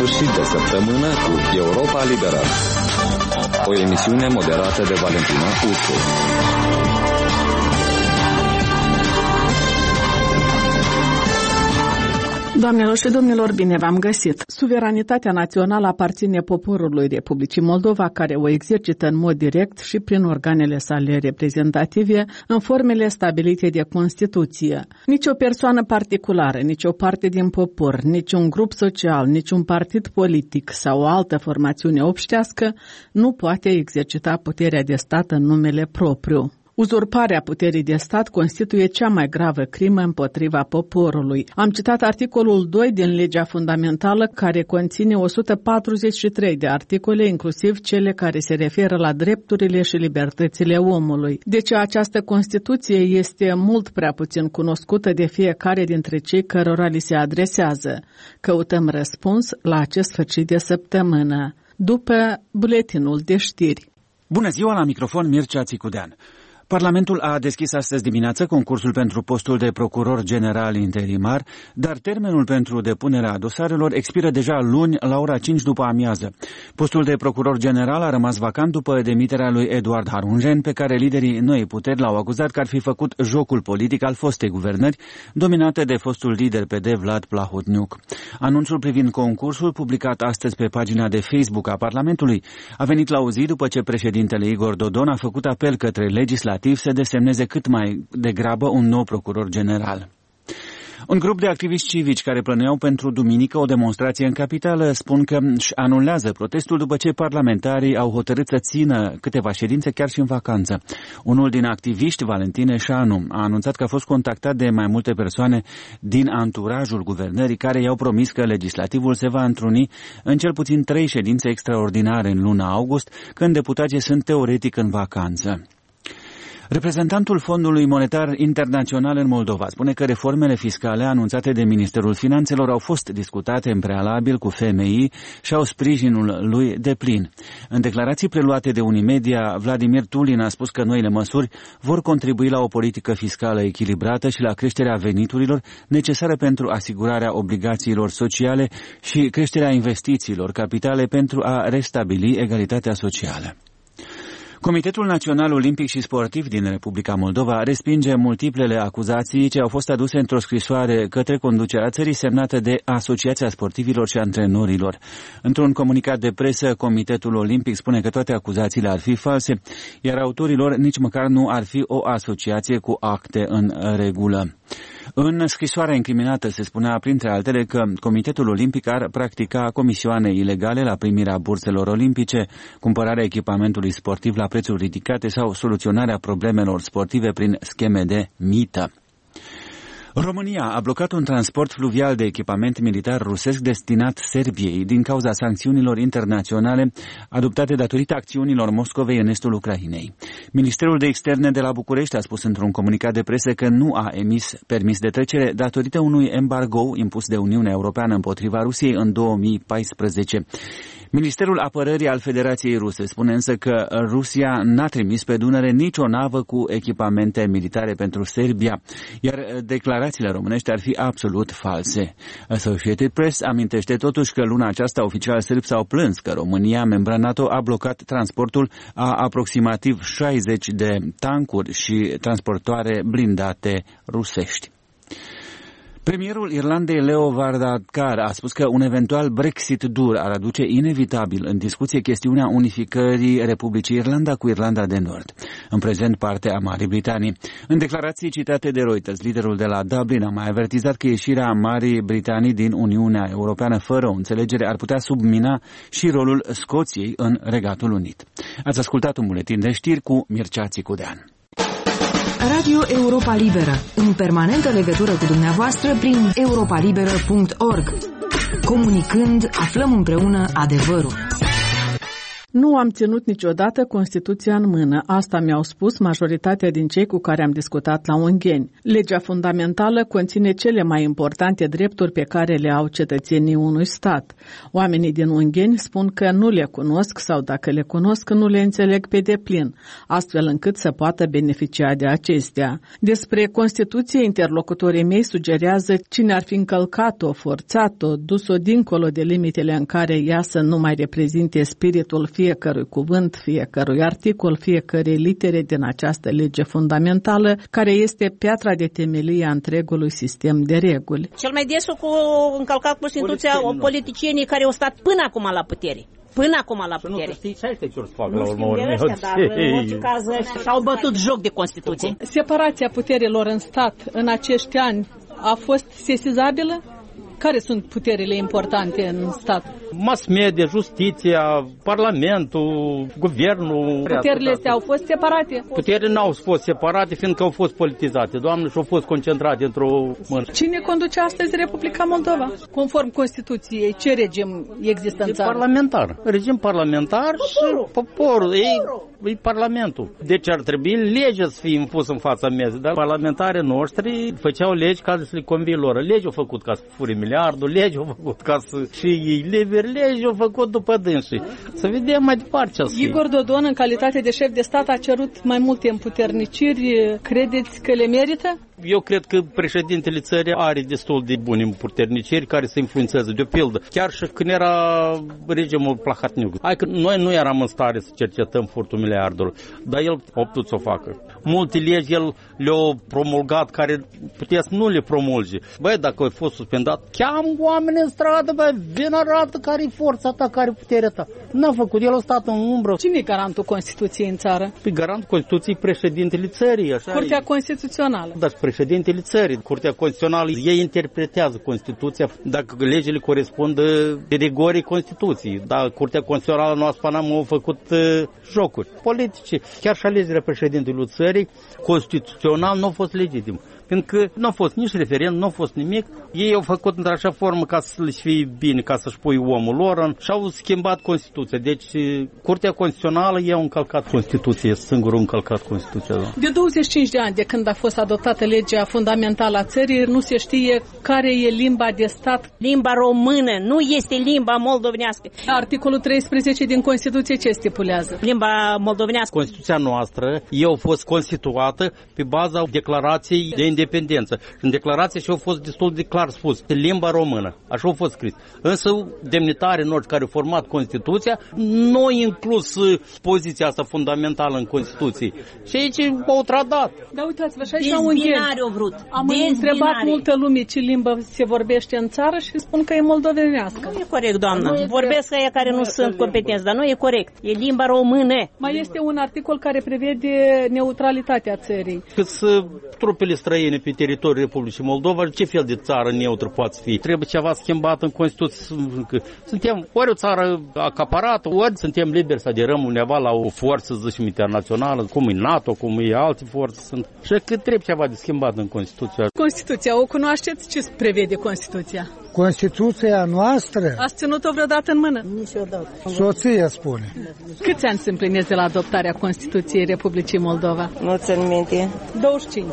sfârșit de săptămână cu Europa Liberă. O emisiune moderată de Valentina Ursu. Doamnelor și domnilor, bine v-am găsit! Suveranitatea națională aparține poporului Republicii Moldova, care o exercită în mod direct și prin organele sale reprezentative, în formele stabilite de Constituție. Nici o persoană particulară, nici o parte din popor, nici un grup social, nici un partid politic sau o altă formațiune obștească nu poate exercita puterea de stat în numele propriu. Uzurparea puterii de stat constituie cea mai gravă crimă împotriva poporului. Am citat articolul 2 din legea fundamentală, care conține 143 de articole, inclusiv cele care se referă la drepturile și libertățile omului. Deci această Constituție este mult prea puțin cunoscută de fiecare dintre cei cărora li se adresează. Căutăm răspuns la acest sfârșit de săptămână, după buletinul de știri. Bună ziua, la microfon Mircea Țicudean. Parlamentul a deschis astăzi dimineață concursul pentru postul de procuror general interimar, dar termenul pentru depunerea dosarelor expiră deja luni la ora 5 după amiază. Postul de procuror general a rămas vacant după demiterea lui Eduard Harunjen, pe care liderii Noii Puteri l-au acuzat că ar fi făcut jocul politic al fostei guvernări, dominate de fostul lider PD Vlad Plahotniuc. Anunțul privind concursul, publicat astăzi pe pagina de Facebook a Parlamentului, a venit la o zi după ce președintele Igor Dodon a făcut apel către legislativ să desemneze cât mai degrabă un nou procuror general. Un grup de activiști civici care plănuiau pentru duminică o demonstrație în capitală spun că își anulează protestul după ce parlamentarii au hotărât să țină câteva ședințe chiar și în vacanță. Unul din activiști, Valentin Eșanu, a anunțat că a fost contactat de mai multe persoane din anturajul guvernării care i-au promis că legislativul se va întruni în cel puțin 3 ședințe extraordinare în luna august, când deputații sunt teoretic în vacanță. Reprezentantul Fondului Monetar Internațional în Moldova spune că reformele fiscale anunțate de Ministerul Finanțelor au fost discutate în prealabil cu FMI și au sprijinul lui deplin. În declarații preluate de Unimedia, Vladimir Tulin a spus că noile măsuri vor contribui la o politică fiscală echilibrată și la creșterea veniturilor necesare pentru asigurarea obligațiilor sociale și creșterea investițiilor capitale pentru a restabili egalitatea socială. Comitetul Național Olimpic și Sportiv din Republica Moldova respinge multiplele acuzații ce au fost aduse într-o scrisoare către conducerea țării semnată de Asociația Sportivilor și Antrenorilor. Într-un comunicat de presă, Comitetul Olimpic spune că toate acuzațiile ar fi false, iar autorilor nici măcar nu ar fi o asociație cu acte în regulă. În scrisoarea incriminată se spunea, printre altele, că Comitetul Olimpic ar practica comisioane ilegale la primirea burselor olimpice, cumpărarea echipamentului sportiv la prețuri ridicate sau soluționarea problemelor sportive prin scheme de mită. România a blocat un transport fluvial de echipament militar rusesc destinat Serbiei din cauza sancțiunilor internaționale adoptate datorită acțiunilor Moscovei în estul Ucrainei. Ministerul de Externe de la București a spus într-un comunicat de presă că nu a emis permis de trecere datorită unui embargo impus de Uniunea Europeană împotriva Rusiei în 2014. Ministerul Apărării al Federației Ruse spune însă că Rusia n-a trimis pe Dunăre nicio navă cu echipamente militare pentru Serbia, iar declarațiile românești ar fi absolut false. Associated Press amintește totuși că luna aceasta oficiali sârbi s-au plâns că România, membra NATO, a blocat transportul a aproximativ 60 de tancuri și transportoare blindate rusești. Premierul Irlandei Leo Varadkar a spus că un eventual Brexit dur ar aduce inevitabil în discuție chestiunea unificării Republicii Irlanda cu Irlanda de Nord, în prezent parte a Marii Britanii. În declarații citate de Reuters, liderul de la Dublin a mai avertizat că ieșirea Marii Britanii din Uniunea Europeană fără o înțelegere ar putea submina și rolul Scoției în Regatul Unit. Ați ascultat un buletin de știri cu Mircea Țicudean. Radio Europa Liberă, în permanentă legătură cu dumneavoastră prin europalibera.org. Comunicând, aflăm împreună adevărul. Nu am ținut niciodată Constituția în mână, asta mi-au spus majoritatea din cei cu care am discutat la Ungheni. Legea fundamentală conține cele mai importante drepturi pe care le au cetățenii unui stat. Oamenii din Ungheni spun că nu le cunosc sau dacă le cunosc nu le înțeleg pe deplin, astfel încât să poată beneficia de acestea. Despre Constituție, interlocutorii mei sugerează cine ar fi încălcat-o, forțat-o, dus-o dincolo de limitele în care ea să nu mai reprezinte spiritul fiecărui cuvânt, fiecărui articol, fiecărei litere din această lege fundamentală, care este piatra de temelie a întregului sistem de reguli. Cel mai des au încălcat Constituția politicienii care au stat până acum la putere. Nu știi ce este ce o să facă la urmă. Dar în orice caz și-au bătut joc de Constituție. Separația puterilor în stat în acești ani a fost sesizabilă? Care sunt puterile importante în stat? Mass media, justiția, parlamentul, guvernul. Puterile astea au fost separate? Puterile n-au fost separate, fiindcă au fost politizate, Doamne, și au fost concentrate într-o mână. Cine conduce astăzi Republica Moldova? Conform Constituției, ce regim există în țară? Parlamentar. Regim parlamentar și poporul. E Parlamentul. Deci ar trebui legea să fie impusă în fața mezei, dar parlamentarii noștri făceau legi ca să le convie lor. Legea au făcut ca să fure miliardul, legea au făcut ca să și ei liberi, legea au făcut după dânsii. Să vedem mai departe ce să fie. Igor Dodon, în calitate de șef de stat, a cerut mai multe împuterniciri. Credeți că le merită? Eu cred că președintele țării are destul de bune împuterniciri care să influențeze. De pildă, chiar și când era regimul Plahotniuc. Hai că noi nu eram în stare să cercetăm furtul miliardului, dar el a putut să o facă. Multe legi el le-a promulgat care putea să nu le promulge. Băi, dacă a fost suspendat, cheamă oameni în stradă, băi, vină, arată care-i forța ta, care-i puterea ta. N-a făcut, el a stat în umbră. Cine e garantul Constituției în țară? Păi garantul Constituției președintele țării. Așa Curtea Constituțională. Dar președintele țării, Curtea Constituțională, ei interpretează Constituția dacă legile corespund rigorii Constituției. Dar Curtea Constituțională noastră n-a făcut jocuri politice. Chiar și alegerea președintelui țării, constituțional nu a fost legitim. Pentru că nu a fost nici referendum, nu a fost nimic. Ei au făcut într-așa formă ca să le fie bine, ca să-și pui omul lor și au schimbat Constituția. Deci Curtea Constituțională i-a încălcat Constituția, singurul încălcat Constituția. De 25 de ani de când a fost adoptată legea fundamentală a țării, nu se știe care e limba de stat. Limba română nu este limba moldovenească. Articolul 13 din Constituție ce stipulează? Limba moldovenească. Constituția noastră a fost constituată pe baza declarației de independență. În declarație și-au fost destul de clar spus, limba română. Așa a fost scris. Însă demnitarii noștri care au format Constituția nu au inclus poziția asta fundamentală în Constituție. Și aici au tradat. Da, uitați-vă, și la Ungheni. Am întrebat multă lume ce limbă se vorbește în țară și spun că e moldovenească. Nu e corect, doamnă. Vorbesc aia care nu sunt competenți, dar nu e corect. E limba română. Mai este un articol care prevede neutralitatea țării. Cât trupele străine pe teritoriul Republicii Moldova, ce fel de țară neutră poate fi? Trebuie ceva schimbat în Constituție. Suntem ori o țară acaparată, ori suntem liberi să aderăm undeva la o forță, zicem, internațională, cum e NATO, cum e alte forțe. Sunt. Și că trebuie ceva de schimbat în Constituția. Constituția, o cunoașteți? Ce prevede Constituția? Constituția noastră? Ați ținut-o vreodată în mână? Niciodată. Soția spune. Câți ani se împlinesc de la adoptarea Constituției Republicii Moldova? Nu țin minte. 25.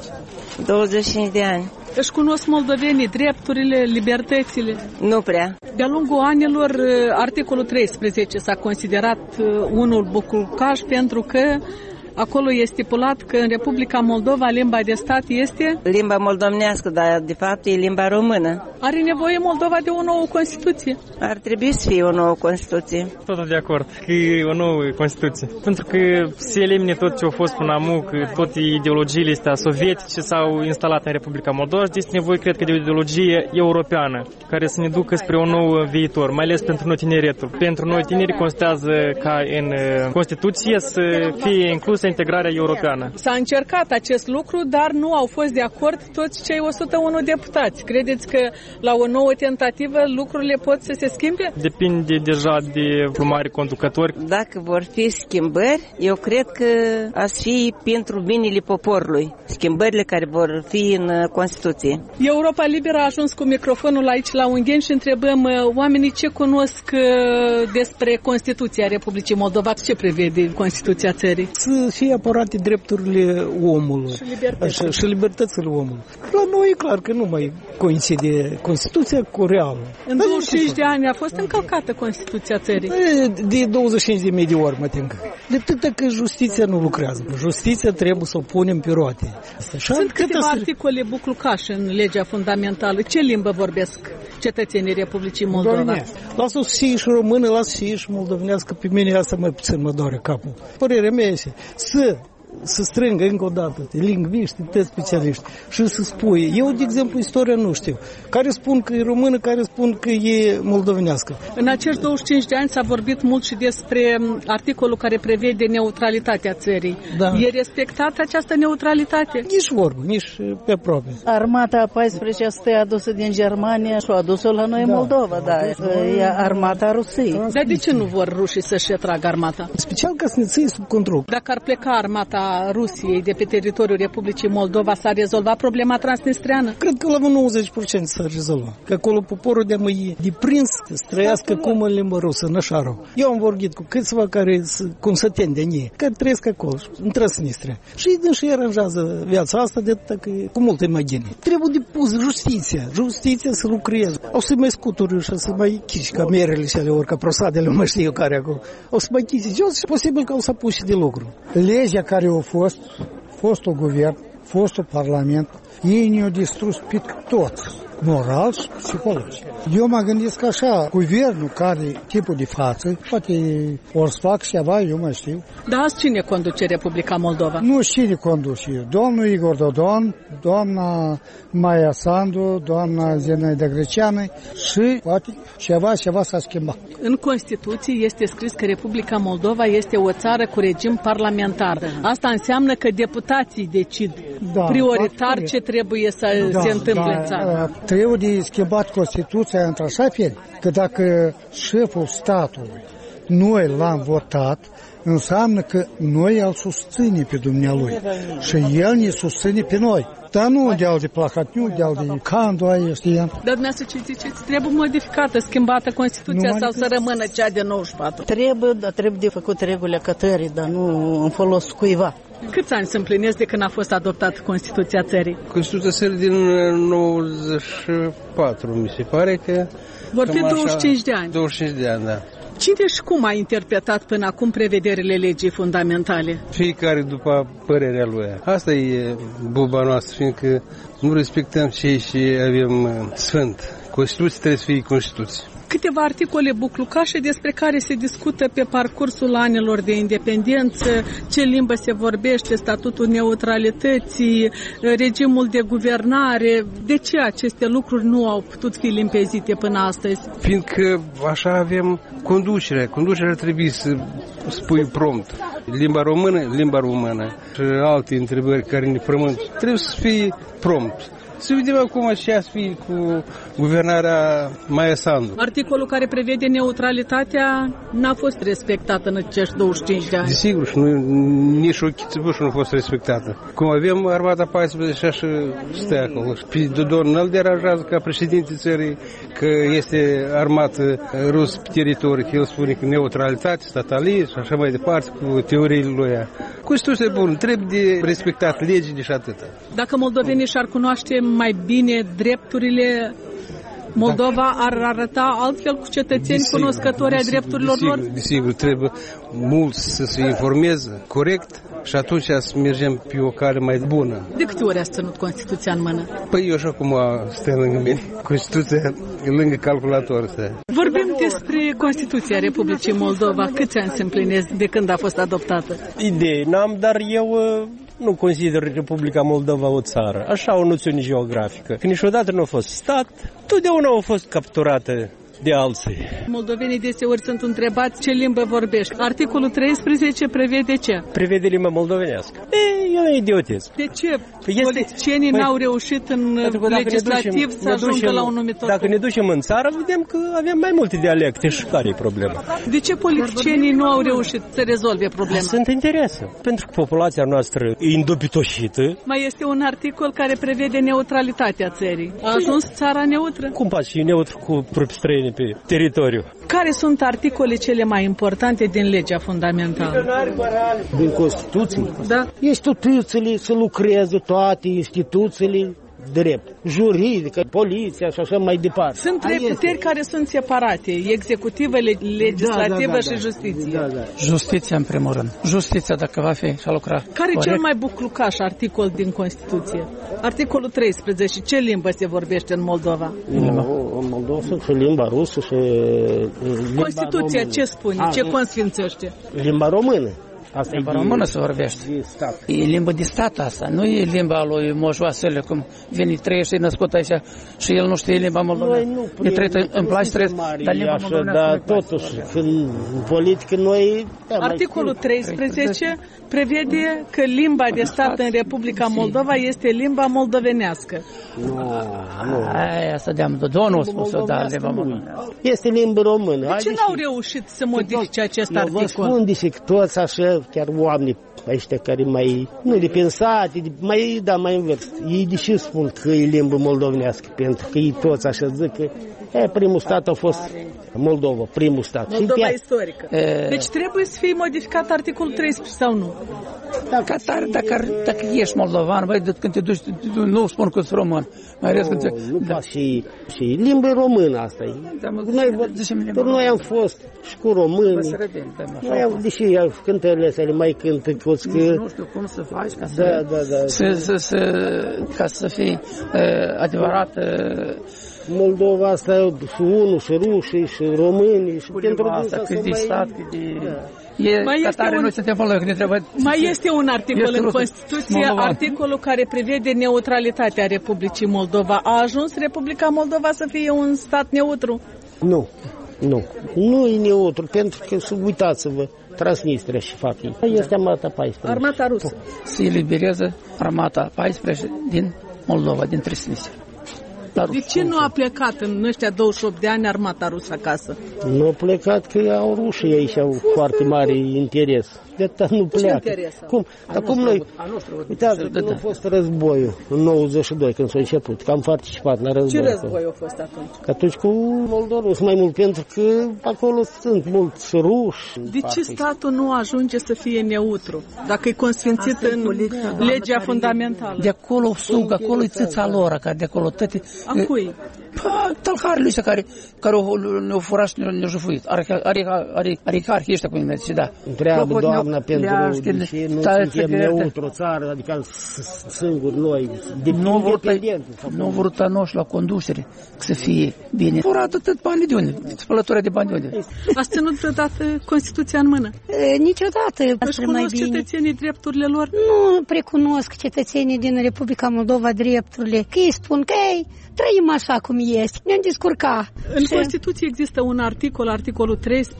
25 de ani. Își cunosc moldovenii drepturile, libertățile? Nu prea. De-a lungul anilor, articolul 13 s-a considerat unul bucurcaș pentru că acolo e stipulat că în Republica Moldova limba de stat este? Limba moldovenească, dar de fapt e limba română. Are nevoie Moldova de o nouă Constituție? Ar trebui să fie o nouă Constituție. Totul de acord că e o nouă Constituție. Pentru că se elimine tot ce a fost până acum, că toate ideologiile astea sovietice s-au instalat în Republica Moldova și este nevoie, cred că, de o ideologie europeană care să ne ducă spre un nou viitor, mai ales pentru noi tineretul. Pentru noi tinerii constează ca în Constituție să fie inclus dus la integrarea europeană. S-a încercat acest lucru, dar nu au fost de acord toți cei 101 deputați. Credeți că la o nouă tentativă lucrurile pot să se schimbe? Depinde deja de plumari conducători. Dacă vor fi schimbări, eu cred că ați fi pentru binele poporului. Schimbările care vor fi în Constituție. Europa Liberă a ajuns cu microfonul aici la Ungheni și întrebăm oamenii ce cunosc despre Constituția Republicii Moldova. Ce prevede Constituția țării? Să fie apărate drepturile omului și libertățile omului. La noi e clar că nu mai coincide Constituția cu realul. În 25 de ani a fost încălcată Constituția țării. De 25.000 de ori, mă tem. De atât că justiția nu lucrează. Justiția trebuie să o punem pe roate. Sunt câteva articole buclucașe în legea fundamentală. Ce limbă vorbesc cetățenii Republicii Moldova? Lasă-o să fie și română, lasă să fie și moldovenească. Pe mine asta mai puțin mă doare capul. Părerea mea este să strângă încă o dată lingviști, specialiști și să spui. Eu, de exemplu, istoria nu știu. Care spun că e română, care spun că e moldovenească. În acești 25 de ani s-a vorbit mult și despre articolul care prevede neutralitatea țării. Da. E respectată această neutralitate? Nici vorbă, nici pe aproape. Armata 1400 e adusă din Germania și a adus-o la noi în Moldova, da. E armata Rusiei. Dar de ce nu vor rușii să-și retragă armata? Special ca să ne ții sub control. Dacă ar pleca armata Rusiei de pe teritoriul Republicii Moldova, s-a rezolvat problema transnistreană? Cred că la 90% s-a rezolvat. Că acolo poporul de-a mai deprins să trăiască cum în limba rusă, în Așarov. Eu am vorbit cu câțiva care cum săteni de ei, care trăiesc acolo, în Transnistria. Și ei aranjează viața asta de atât că cu multe imagini. Trebuie depus justiția să lucreze. O să mai scuturi și să mai chici camerele și ale ori, ca prosadele, mă știu care acolo. O să mai chici jos și posibil că o să pus și de lucru. Legea care a fostul guvern, fostul parlament, ei ne-au distrus pe toți, moral și psihologic. Eu mă gândesc așa, guvernul care tipul de față, poate ori să fac ceva, eu mai știu. Dar azi cine conduce Republica Moldova? Nu cine conduce. Domnul Igor Dodon, doamna Maia Sandu, doamna Zenaida Greceană și poate ceva s-a schimbat. În Constituție este scris că Republica Moldova este o țară cu regim parlamentar. Asta înseamnă că deputații decid prioritar ce trebuie să se întâmple în țară. Trebuie de schimbat Constituția într-așa fel că dacă șeful statului noi l-am votat, înseamnă că noi îl susținem pe dumnealui și el ne susține pe noi. Dar nu de-al de Plahotniuc, de-al de Candu, aia știam. Dar dumneavoastră ce ziceți? Trebuie modificată, schimbată Constituția sau să rămână cea de 94? Trebuie de făcut regulile cătării, dar nu în folos cuiva. Câți ani se împlinesc de când a fost adoptată Constituția țării? Constituția țării din 94, mi se pare că... Vor fi 25 de ani. 25 de ani, da. Cine și cum a interpretat până acum prevederile legii fundamentale? Fiecare după părerea lui. Asta e buba noastră, fiindcă nu respectăm cei și avem sfânt. Constituția trebuie să fie Constituție. Câteva articole buclucașe despre care se discută pe parcursul anilor de independență, ce limbă se vorbește, statutul neutralității, regimul de guvernare. De ce aceste lucruri nu au putut fi limpezite până astăzi? Fiindcă așa avem conducerea. Conducerea trebuie să spui prompt. Limba română și alte întrebări care ne frământ trebuie să fie prompt. Să vedem acum ce ați fi cu guvernarea Maia Sandu. Articolul care prevede neutralitatea n-a fost respectat în acești 25 de ani. Desigur, și nici o chițăbușă nu a fost respectată. Cum avem armata 14 și stă acolo. Pe Dodon nu-l deranjează ca președinte țării că este armată rusă pe teritoriu. El spune că neutralitate, statalism și așa mai departe cu teoriile lui. Constituția e bună, trebuie de respectat legile și atâta. Dacă moldovenii și-ar cunoaște mai bine drepturile, Moldova ar arăta altfel cu cetățeni cunoscători ai drepturilor lor? Desigur, trebuie mulți să se informeze corect și atunci să mergem pe o cale mai bună. De câte ori ați ținut Constituția în mână? Păi eu și acum stă lângă mine. Constituția e lângă calculator. Vorbim despre Constituția Republicii Moldova. Câți ani se împlinesc de când a fost adoptată? Idei n-am, dar eu nu consider Republica Moldova o țară. Așa o noțiune geografică. Că niciodată nu a fost stat, totdeauna a fost capturată de alții. Moldovenii deseori sunt întrebați ce limbă vorbești. Articolul 13 prevede ce? Prevede limba moldovenească. E idiotism. De ce? Politicienii n-au reușit în legislativ să ajungă la un numitor. Dacă ne ducem în țară, vedem că avem mai multe dialecte și care e problema. De ce politicienii nu au reușit să rezolve problema? Sunt interese. Pentru că populația noastră e îndopitoșită. Mai este un articol care prevede neutralitatea țării. A ajuns țara neutră? Cum poate fi neutră cu trupi străini pe teritoriu? Care sunt articole cele mai importante din legea fundamentală? Din Constituție? Da. Instituțiile să lucreze, toate instituțiile drept, juridică, poliția și așa mai departe. Sunt trei puteri care sunt separate, executivă, legislativă și justiție. Justiția în primul rând. Justiția dacă va fi și a lucra. Care e cel mai buclucaș articol din Constituție? Articolul 13. Ce limbă se vorbește în Moldova? În Moldova sunt și limba rusă și Constituția română. ce spune? Ce consfințește? Limba română. Asta limba română se vorbește. E limba de stat asta, nu e limba lui Moș Vasile, cum vine trăiește, e născut aici și el nu știe limba moldovenească. Îmi place trăiesc, dar limba moldovenească. Dar totuși, în politică noi... Articolul 13 prevede că limba de stat în Republica Moldova este limba moldovenească. Nu. Asta de-am Dodonu a spus-o, da, limba moldovenească. Este limba română. De ce n-au reușit să modifice acest articol? Vă spun de toți așa, chiar oamenii ăștia care mai, nu de pensate, mai în vârstă. Ei de ce spun că e limba moldovenească? Pentru că ei toți așa zic că primul stat a fost Moldova, primul stat. Moldova istorică. Deci trebuie să fie modificat articolul 13 sau nu? Dacă ești moldovan, băi, când te duci, nu spun că sunt român. Și limba română asta e. Noi am fost și cu români. Deși cântările astea mai cântă toți că... Nu știu cum să faci ca să fii adevărat... Moldova asta și unul, și rușii, și românii, și pentru asta, cât de stat, cât de... Mai este un articol în Constituție, articolul care prevede neutralitatea Republicii Moldova. A ajuns Republica Moldova să fie un stat neutru? Nu e neutru, pentru că, uitați-vă, Transnistria și fac ei. Este armata 14. Armata rusă. Se eliberează armata 14 din Moldova, din Transnistria. De ce nu a plecat în ăștia 28 de ani armata rusă acasă? Nu a plecat că au rușii aici, au foarte mare interes. De atât nu pleacă. Ce interes? Cum? Acum noi, uitați, când a fost războiul în 92, când s-a început, că am participat la război. Ce război a fost atunci? Atunci cu Moldorus, mai mult, pentru că acolo sunt mulți ruși. De ce statul nu ajunge să fie neutru, dacă e consfințit în legea fundamentală? De acolo sug, acolo e țâța lor, care de acolo tăte... A cui? Tălharii ăștia care ne-au furat și ne-au jufuit. Aricarhii ăștia, cum ne zice, da. Întreabă doamna pentru ce nu suntem neutru țară, adică singuri noi, independenți. Nu vor tănoși la conducere să fie bine. Furat atât bani de unde, spălătura de bani de unde. Ați ținut vreodată Constituția în mână? Niciodată. Își cunosc cetățenii drepturile lor? Nu precunosc cetățenii din Republica Moldova drepturile. Că ei spun că trăim așa cum este, ne-am descurcat. În Constituție există un articol, articolul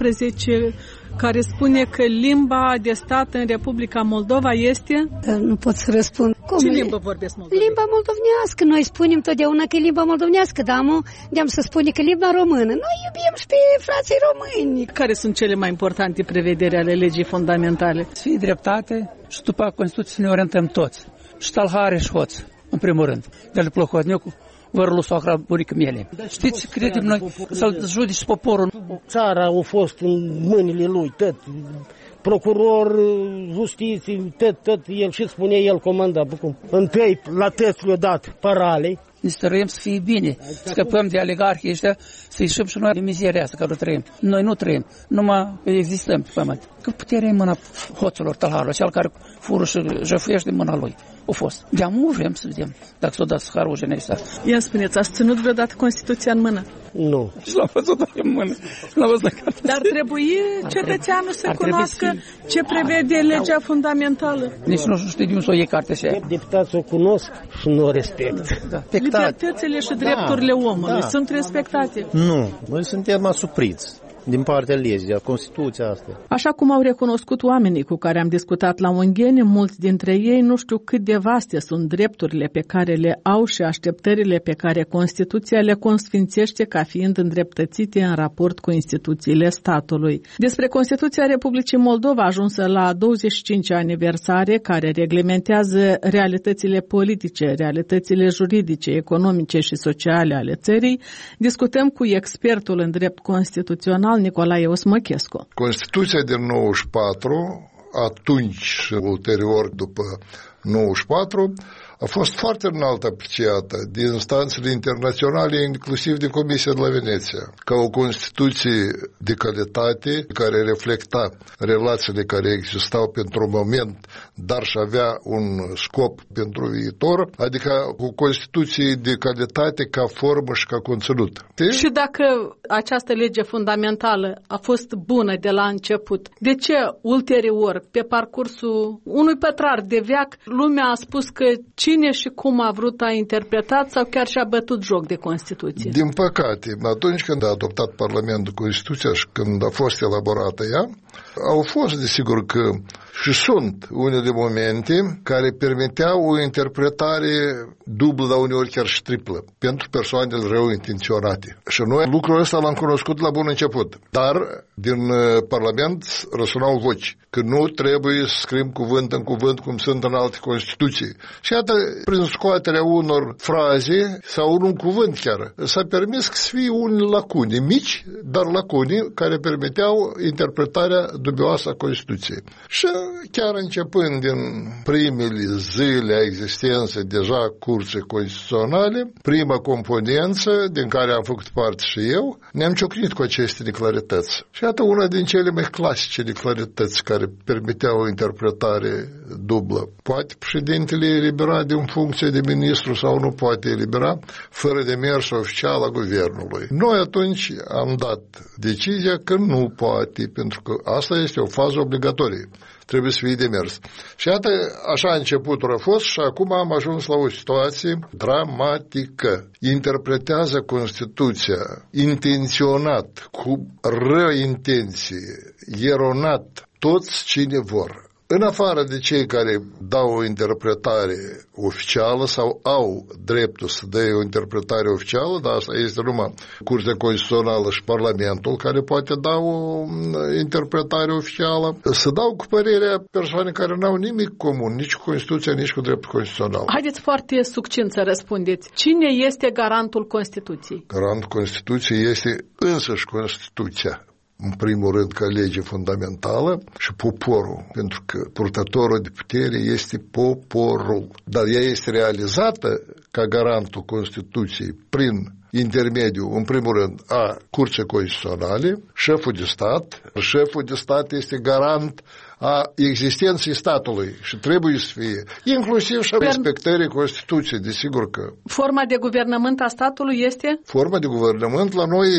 13, care spune că limba de stat în Republica Moldova este... Nu pot să răspund. Ce limbă vorbesc moldovenii? Limba moldovenească. Noi spunem totdeauna că e limba moldovenească, dar de-am să spune că limba română. Noi iubim și pe frații români. Care sunt cele mai importante prevederi ale legii fundamentale? Să fie dreptate și după Constituție să ne orientăm toți. Și talhare și hoț, în primul rând. De-al plăcotnicu, vărul soacra bunică miele. Știți, credem noi să-l judici poporul. Țara a fost în mâinile lui, tot. Procuror, justiție, tot, el și spunea, el comanda. Întâi, la test le-a dat parale. Ne stăruim să fie bine, scăpăm de oligarhii ăștia, să ieșim și noi de mizeria asta care o trăim. Noi nu trăim, numai existăm pe pământ. Că puterea e în mâna hoților, tălharului, cel care fură și jăfuiește din mâna lui. A fost. De-am vrem să vedem dacă s-o dat scarul ăsta. Ia spuneți, ați ținut vreodată Constituția în mână? Nu. Și l-am văzut în mână. Dar trebuie cetățeanul să cunoască ce prevede legea fundamentală. Nici nu știu de unde s-o iei cartea așa. Deputații o cunosc și nu o respect. Le libertățile și drepturile omului sunt respectate? Nu, noi suntem asupriți din partea legii, de Constituția asta. Așa cum au recunoscut oamenii cu care am discutat la Ungheni, mulți dintre ei nu știu cât de vaste sunt drepturile pe care le au și așteptările pe care Constituția le consfințește ca fiind îndreptățite în raport cu instituțiile statului. Despre Constituția Republicii Moldova, ajunsă la 25 aniversare, care reglementează realitățile politice, realitățile juridice, economice și sociale ale țării, discutăm cu expertul în drept constituțional Nicolae Osmăchescu. Constituția din 94, atunci și ulterior după 94, a fost foarte înalt apreciată de instanțele internaționale, inclusiv de Comisia de la Veneția, ca o Constituție de calitate care reflecta relațiile care existau pentru moment, dar și avea un scop pentru viitor, adică o Constituție de calitate ca formă și ca conținut. Și dacă această lege fundamentală a fost bună de la început, de ce ulterior, pe parcursul unui pătrar de veac, lumea a spus că cine și cum a vrut a interpretat sau chiar și-a bătut joc de Constituție? Din păcate, atunci când a adoptat Parlamentul Constituția și când a fost elaborată ea, au fost, desigur că și sunt unele momente care permiteau o interpretare dublă, dar uneori chiar și triplă, pentru persoanele rău intenționate. Și noi lucrul ăsta l-am cunoscut la bun început. Dar din Parlament răsunau voci că nu trebuie să scriem cuvânt în cuvânt cum sunt în alte Constituții. Și iată, prin scoaterea unor fraze sau un cuvânt chiar, s-a permis să fie unele lacune, mici, dar lacune care permiteau interpretarea dubioasă a Constituției. Și chiar începând din primele zile a existenței deja curții constituționale, prima componență, din care am făcut parte și eu, ne-am ciocnit cu aceste neclarități. Și iată una din cele mai clasice neclarități care permiteau o interpretare dublă. Poate președintele elibera din funcție de ministru sau nu poate elibera fără de mers oficial a guvernului. Noi atunci am dat decizia că nu poate, pentru că asta este o fază obligatorie. Trebuie să fie de mers. Și iată, așa începutul a fost și acum am ajuns la o situație dramatică. Interpretează Constituția intenționat, cu rău intenție, eronat, toți cine vor. În afară de cei care dau o interpretare oficială sau au dreptul să dea o interpretare oficială, dar asta este numai Curtea Constituțională și Parlamentul care poate da o interpretare oficială, să dau cu părerea persoane care n-au nimic comun, nici cu Constituția, nici cu dreptul constituțional. Haideți foarte succint să răspundeți. Cine este garantul Constituției? Garantul Constituției este însăși Constituția. În primul rând ca lege fundamentală și poporul, pentru că purtătorul de putere este poporul. Dar ea este realizată ca garantul Constituției prin intermediul, în primul rând, a Curții Constituționale, șeful de stat. Șeful de stat este garant a existenței statului și trebuie să fie, inclusiv și respectării Constituției, desigur că. Forma de guvernământ a statului este? Forma de guvernământ la noi,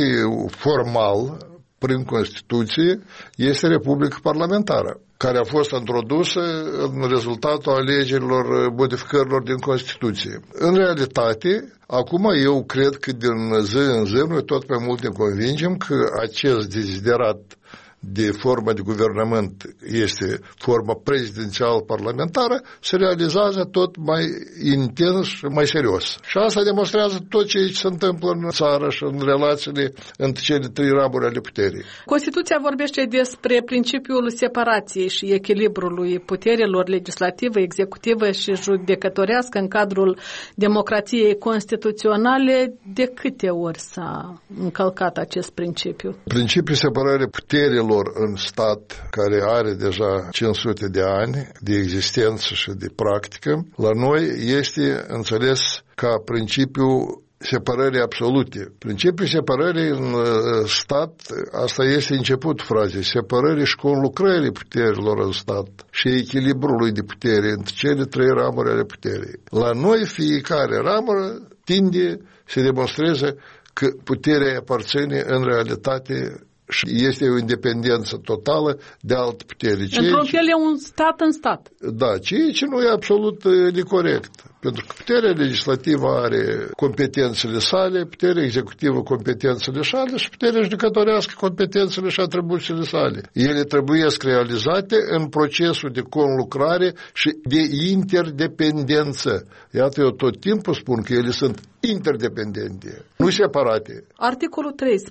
formal, prin Constituție, este Republica Parlamentară, care a fost introdusă în rezultatul alegerilor, modificărilor din Constituție. În realitate, acum eu cred că din zi în zi, noi tot mai mult ne convingem că acest deziderat de formă de guvernământ este forma prezidențial-parlamentară, se realizează tot mai intens și mai serios. Și asta demonstrează tot ce se întâmplă în țară și în relațiile între cele trei ramuri ale puterii. Constituția vorbește despre principiul separației și echilibrului puterilor legislativă, executivă și judecătorească în cadrul democrației constituționale. De câte ori s-a încălcat acest principiu? Principiul separării puterilor în stat, care are deja 500 de ani de existență și de practică, la noi este înțeles ca principiul separării absolute. Principiul separării în stat, asta este începutul frazei, separării și conlucrării puterilor în stat și echilibrului de putere între cele trei ramuri ale puterii. La noi fiecare ramură tinde să demonstreze că puterea aparține în realitate și este o independență totală de alte puteri. Într-un fel e un stat în stat. Da, ceea ce nu e absolut necorect. Pentru că puterea legislativă are competențele sale, puterea executivă competențele sale și puterea judecătorească competențele și atribuțiile sale. Ele trebuiesc realizate în procesul de conlucrare și de interdependență. Iată, eu tot timpul spun că ele sunt interdependente, nu separate. Articolul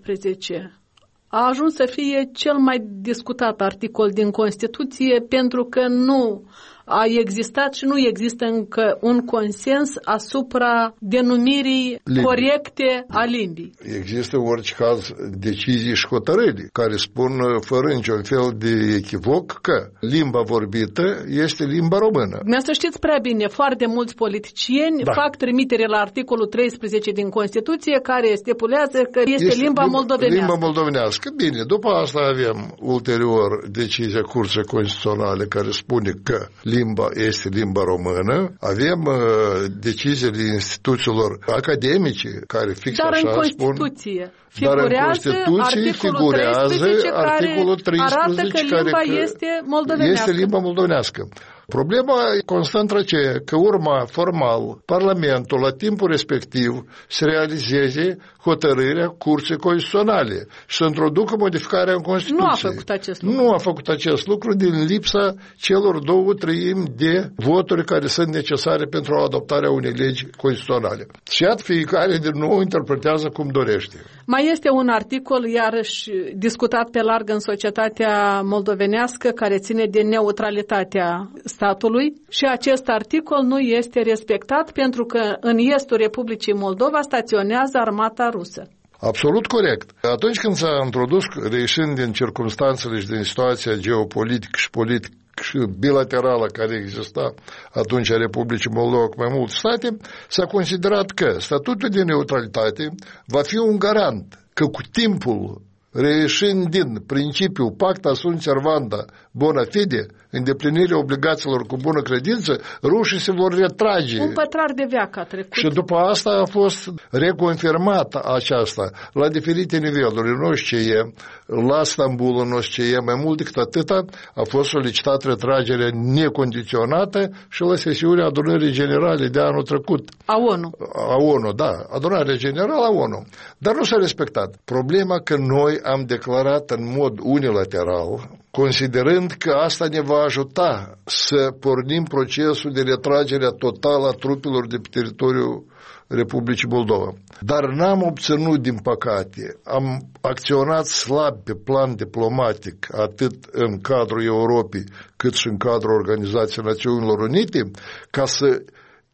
13 a ajuns să fie cel mai discutat articol din Constituție pentru că nu a existat și nu există încă un consens asupra denumirii corecte a limbii. Există în orice caz decizii și hotărâri care spun fără niciun fel de echivoc că limba vorbită este limba română. Să știți prea bine, foarte mulți politicieni fac trimitere la articolul 13 din Constituție care stipulează că este limba moldovenească. Limba moldovenească. Bine, după asta avem ulterior decizia Curții Constituționale care spune că limba este limba română, avem deciziile instituțiilor academice care fix dar așa în Constituție spun. Dar în Constituție figurează articolul 13 arată că limba este moldovenească. Este limba moldovenească. Problema constă între că urma formal Parlamentul la timpul respectiv să realizeze hotărârea Curții Constituționale și să introducă modificarea în Constituție. Nu a făcut acest lucru. Nu a făcut acest lucru din lipsa celor 2/3 de voturi care sunt necesare pentru adoptarea unei legi constituționale. Și iată, fiecare din nou interpretează cum dorește. Mai este un articol, iarăși discutat pe larg în societatea moldovenească, care ține de neutralitatea statului și acest articol nu este respectat pentru că în estul Republicii Moldova staționează armata rusă. Absolut corect. Atunci când s-a introdus, reieșind din circumstanțele și din situația geopolitică și politică și bilaterală care exista atunci a Republicii Moldova cu mai multe state, s-a considerat că statutul de neutralitate va fi un garant că cu timpul, reieșind din principiul pacta sunt servanda bona fide, îndeplinirea obligațiilor cu bună credință, rușii se vor retrage. Un pătrar de veac a trecut. Și după asta a fost reconfirmată aceasta la diferite niveluri. În OSCE, la Stambul, în OSCE, mai mult decât atâta, a fost solicitat retragerea necondiționată și la sesiunea adunării generale de anul trecut. A ONU. A ONU, da. Adunarea generală a ONU. Dar nu s-a respectat. Problema că noi am declarat în mod unilateral, considerând că asta ne va ajuta să pornim procesul de retragere totală a trupelor de pe teritoriul Republicii Moldova. Dar n-am obținut, din păcate, am acționat slab pe plan diplomatic, atât în cadrul Europei, cât și în cadrul Organizației Națiunilor Unite, ca să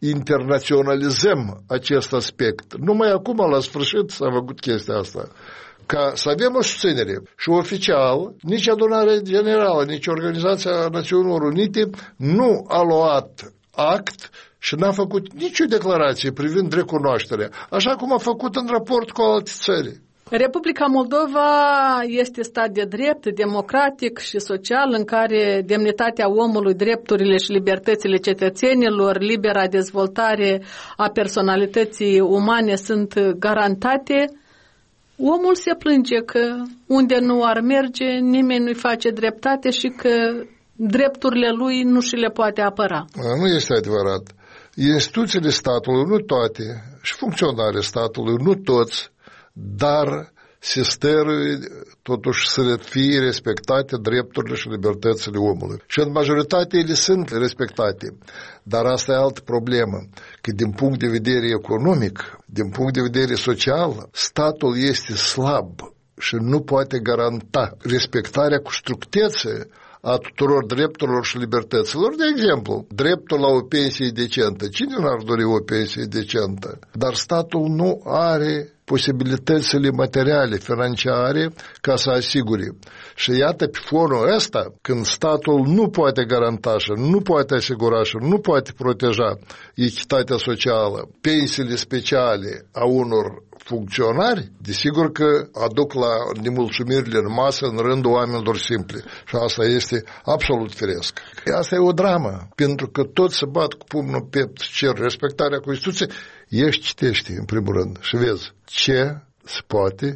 internaționalizăm acest aspect. Numai acum, la sfârșit, s-a făcut chestia asta. Ca să avem o susținere și oficial, nici adunarea generală, nici Organizația Națiunilor Unite nu a luat act și n-a făcut nicio declarație privind recunoașterea, așa cum a făcut în raport cu alte țări. Republica Moldova este stat de drept, democratic și social, în care demnitatea omului, drepturile și libertățile cetățenilor, libera dezvoltare a personalității umane sunt garantate. Omul se plânge că unde nu ar merge, nimeni nu-i face dreptate și că drepturile lui nu și le poate apăra. Nu este adevărat. Instituțiile statului, nu toate, și funcționarii statului, nu toți, dar se stăruie totuși să fie respectate drepturile și libertățile omului. Și în majoritate ele sunt respectate. Dar asta e altă problemă, că din punct de vedere economic, din punct de vedere social, statul este slab și nu poate garanta respectarea cu strictețe a tuturor drepturilor și libertăților. De exemplu, dreptul la o pensie decentă. Cine n-ar dori o pensie decentă? Dar statul nu are posibilitățile materiale, financiare, ca să asigure. Și iată, pe fonul ăsta, când statul nu poate garanta și nu poate asigura și nu poate proteja echitatea socială, pensiile speciale a unor funcționari, desigur că aduc la nemulțumirile în masă în rândul oamenilor simple. Și asta este absolut firesc. Asta e o dramă, pentru că toți se bat cu pumnul în piept și cer respectarea Constituției. Ești citește, în primul rând, și vezi ce se poate,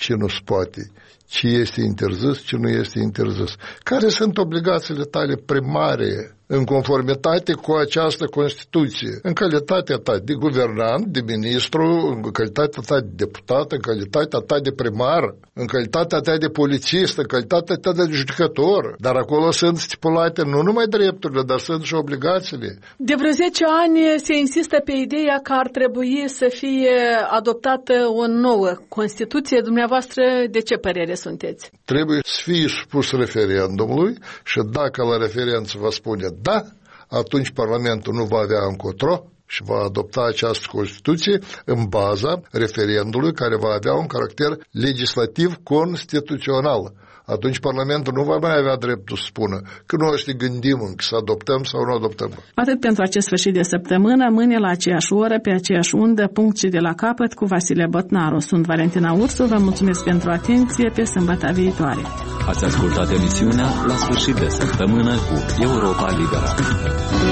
ce nu se poate, ce este interzis, ce nu este interzis. Care sunt obligațiile tale primare în conformitate cu această Constituție, în calitatea ta de guvernant, de ministru, în calitatea ta de deputat, în calitatea ta de primar, în calitatea ta de polițist, în calitatea ta de judecător. Dar acolo sunt stipulate nu numai drepturile, dar sunt și obligațiile. De vreo 10 ani se insistă pe ideea că ar trebui să fie adoptată o nouă Constituție. Dumneavoastră, de ce părere sunteți? Trebuie să fie supus referendumului și dacă la referendum se va spune da, atunci Parlamentul nu va avea încotro și va adopta această Constituție în baza referendumului care va avea un caracter legislativ constituțional. Atunci Parlamentul nu va mai avea dreptul să spună că noi să gândim încă să adoptăm sau nu adoptăm. Atât pentru acest sfârșit de săptămână, mâine la aceeași oră, pe aceeași undă, punct și de la capăt cu Vasile Botnaru. Sunt Valentina Ursu, vă mulțumesc pentru atenție, pe sâmbătă viitoare. Ați ascultat emisiunea La sfârșit de săptămână cu Europa Liberă.